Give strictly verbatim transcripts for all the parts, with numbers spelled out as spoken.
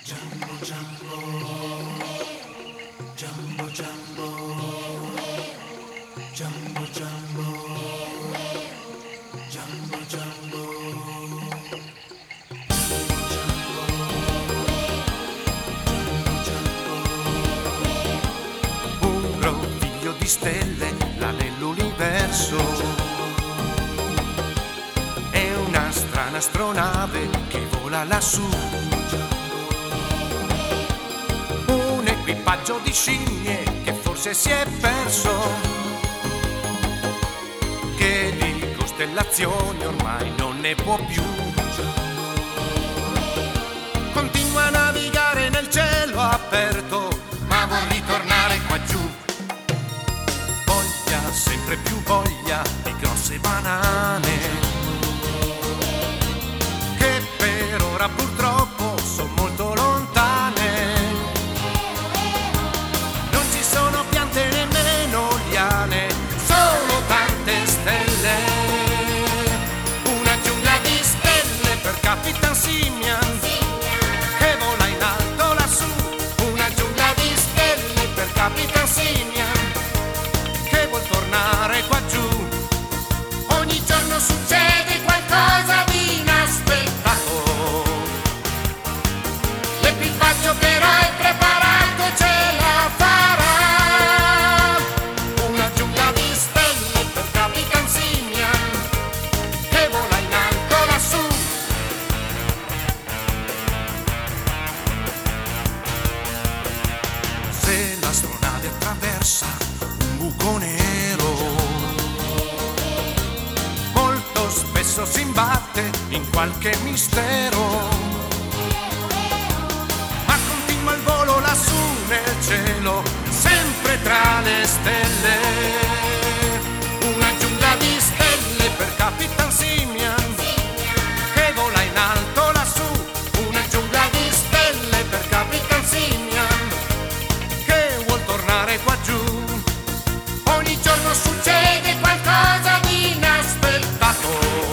Jumbo Jumbo, Jumbo Jumbo, Jumbo Jumbo, Jumbo Jumbo. Un figlio di stelle là nell'universo, è una strana astronave che vola lassù. Un equipaggio di scimmie che forse si è perso, che di costellazioni ormai non ne può più. Continua a navigare nel cielo aperto, ma vuol ritornare qua giù. Voglia, sempre più voglia di grosse banane, che per ora purtroppo sono molto lontane. Non ci sono piante nemmeno liane, solo tante stelle. Una giungla di stelle per Capitan Simian, che vola in alto lassù. Una giungla di stelle per Capitan Simian, che vuol tornare qua giù. Ogni giorno succede qualcosa di inaspettato, l'equipaggio però è preparato e ce la farà. Una giungla di stelle per Capitan Simian, che vola in alto lassù. Se l'astronave attraversa un buco nero, molto spesso si imbatte in qualche mistero, ma continua il volo lassù nel cielo, sempre tra le stelle. Una giungla di stelle per Capitan Simian, che vola in alto lassù. Una giungla di stelle per Capitan Simian, che vuol tornare qua giù. Ogni giorno succede qualcosa di inaspettato,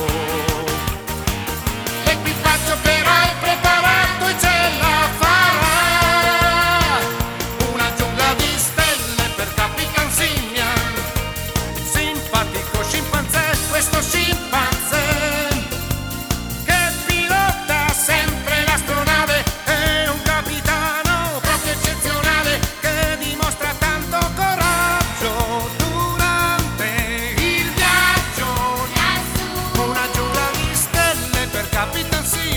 l'equipaggio però è preparato e ce la farà. Una giungla di stelle per Capitan Simian, simpatico scimpanzé, questo scimpanzé, che pilota sempre l'astronave. È un capitano proprio eccezionale, che dimostra tanto coraggio durante il viaggio. Una giungla di stelle per Capitan Simian,